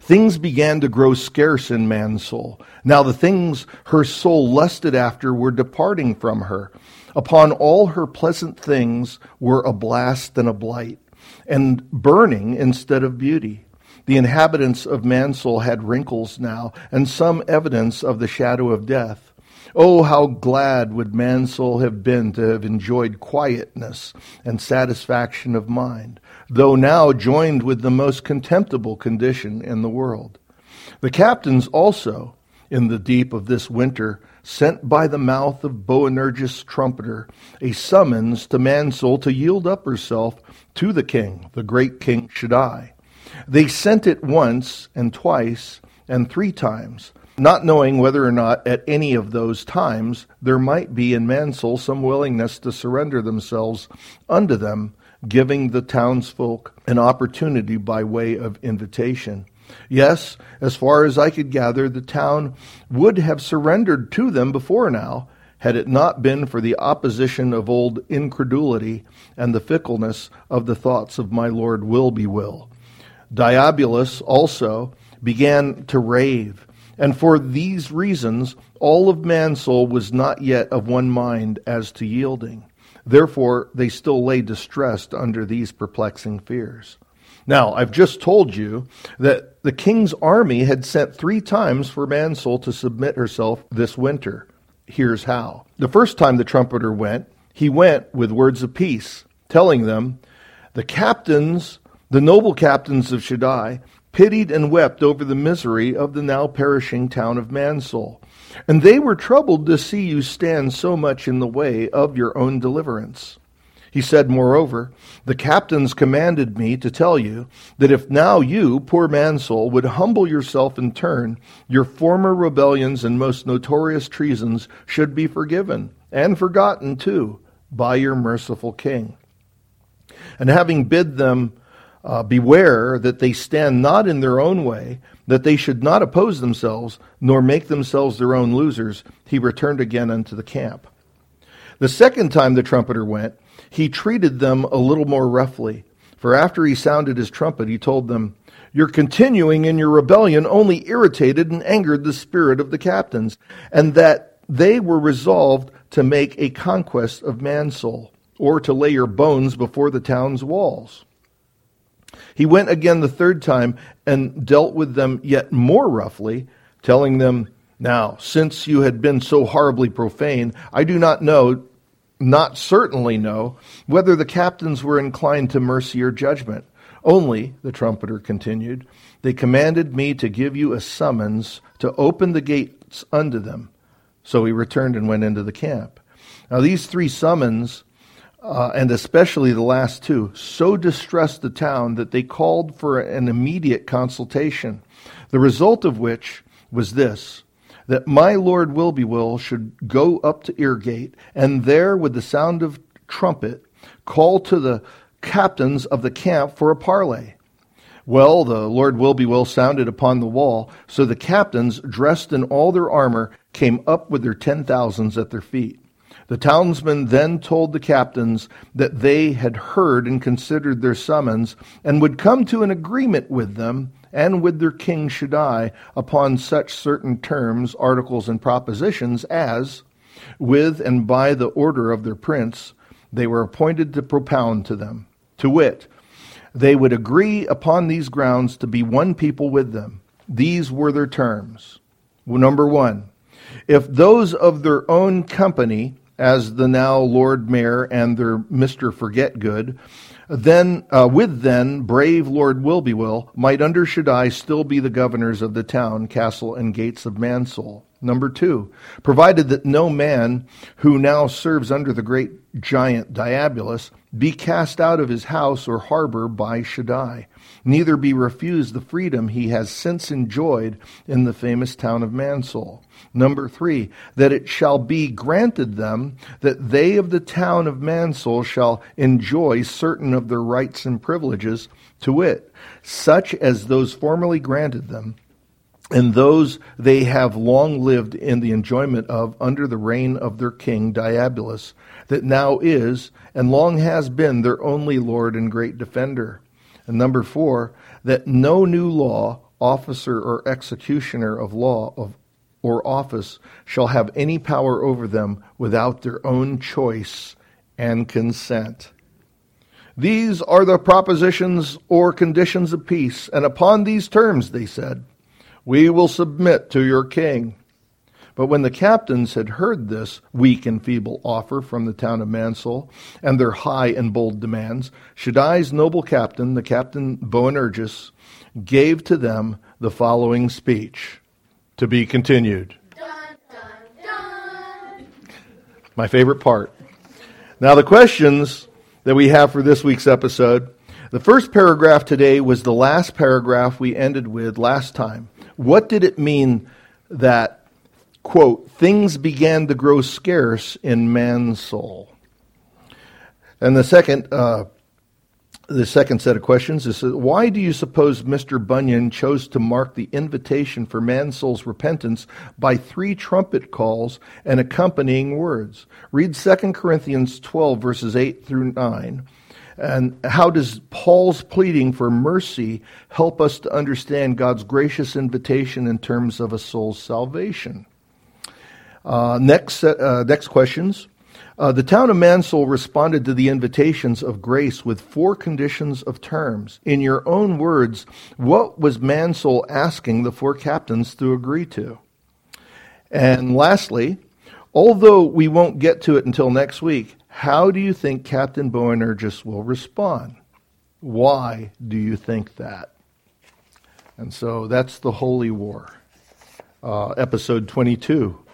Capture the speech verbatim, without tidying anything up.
Things began to grow scarce in man's soul. Now the things her soul lusted after were departing from her. Upon all her pleasant things were a blast and a blight, and burning instead of beauty. The inhabitants of man's soul had wrinkles now, and some evidence of the shadow of death. Oh, how glad would man's soul have been to have enjoyed quietness and satisfaction of mind, though now joined with the most contemptible condition in the world. The captains also, in the deep of this winter, sent by the mouth of Boanerges trumpeter a summons to man's soul to yield up herself to the king, the great King Shaddai. They sent it once and twice and three times, not knowing whether or not at any of those times there might be in man's soul some willingness to surrender themselves unto them, giving the townsfolk an opportunity by way of invitation. Yes, as far as I could gather, the town would have surrendered to them before now, had it not been for the opposition of old incredulity and the fickleness of the thoughts of my Lord Will-be-will. Diabolus also began to rave, and for these reasons all of man's soul was not yet of one mind as to yielding. Therefore they still lay distressed under these perplexing fears. Now, I've just told you that the king's army had sent three times for man's soul to submit herself this winter. Here's how. The first time the trumpeter went, he went with words of peace, telling them, the captains, the noble captains of Shaddai, pitied and wept over the misery of the now perishing town of man's soul. And they were troubled to see you stand so much in the way of your own deliverance. He said, moreover, the captains commanded me to tell you that if now you, poor man's soul, would humble yourself in turn, your former rebellions and most notorious treasons should be forgiven, and forgotten too, by your merciful king. And having bid them uh, beware that they stand not in their own way, that they should not oppose themselves, nor make themselves their own losers, he returned again unto the camp. The second time the trumpeter went, he treated them a little more roughly, for after he sounded his trumpet, he told them, your continuing in your rebellion only irritated and angered the spirit of the captains, and that they were resolved to make a conquest of man's soul, or to lay your bones before the town's walls. He went again the third time and dealt with them yet more roughly, telling them, now, since you had been so horribly profane, I do not know, not certainly know, whether the captains were inclined to mercy or judgment. Only, the trumpeter continued, they commanded me to give you a summons to open the gates unto them. So he returned and went into the camp. Now these three summons, uh, and especially the last two, so distressed the town that they called for an immediate consultation, the result of which was this, that my Lord Will-be-will should go up to Eargate, and there with the sound of trumpet call to the captains of the camp for a parley. Well, the Lord Will-be-will sounded upon the wall, so the captains, dressed in all their armor, came up with their ten thousands at their feet. The townsmen then told the captains that they had heard and considered their summons, and would come to an agreement with them and with their king Shaddai upon such certain terms, articles, and propositions as, with and by the order of their prince, they were appointed to propound to them. To wit, they would agree upon these grounds to be one people with them. These were their terms. Number one, if those of their own company, as the now Lord Mayor and their Mister Forget-Good, then uh, with then brave Lord Will-be-will, might under Shaddai still be the governors of the town, castle, and gates of man's soul. Number two, provided that no man who now serves under the great giant Diabolus be cast out of his house or harbor by Shaddai, neither be refused the freedom he has since enjoyed in the famous town of man's soul. Number three, that it shall be granted them that they of the town of man's soul shall enjoy certain of their rights and privileges, to wit, such as those formerly granted them, and those they have long lived in the enjoyment of under the reign of their king Diabolus, that now is and long has been their only Lord and great defender. And number four, that no new law officer or executioner of law of or office shall have any power over them without their own choice and consent. These are the propositions or conditions of peace, and upon these terms, they said, we will submit to your king. But when the captains had heard this weak and feeble offer from the town of Mansul, and their high and bold demands, Shaddai's noble captain, the captain Boanerges, gave to them the following speech. To be continued. Dun, dun, dun. My favorite part. Now the questions that we have for this week's episode. The first paragraph today was the last paragraph we ended with last time. What did it mean that, quote, things began to grow scarce in man's soul? And the second uh, the second set of questions is, why do you suppose Mister Bunyan chose to mark the invitation for man's soul's repentance by three trumpet calls and accompanying words? Read Second Corinthians twelve, verses eight through nine. And how does Paul's pleading for mercy help us to understand God's gracious invitation in terms of a soul's salvation? Uh, next, uh, next questions. Uh, the town of Mansul responded to the invitations of grace with four conditions of terms. In your own words, what was Mansul asking the four captains to agree to? And lastly, although we won't get to it until next week, how do you think Captain Boanerges will respond? Why do you think that? And so that's the Holy War, uh, episode twenty-two.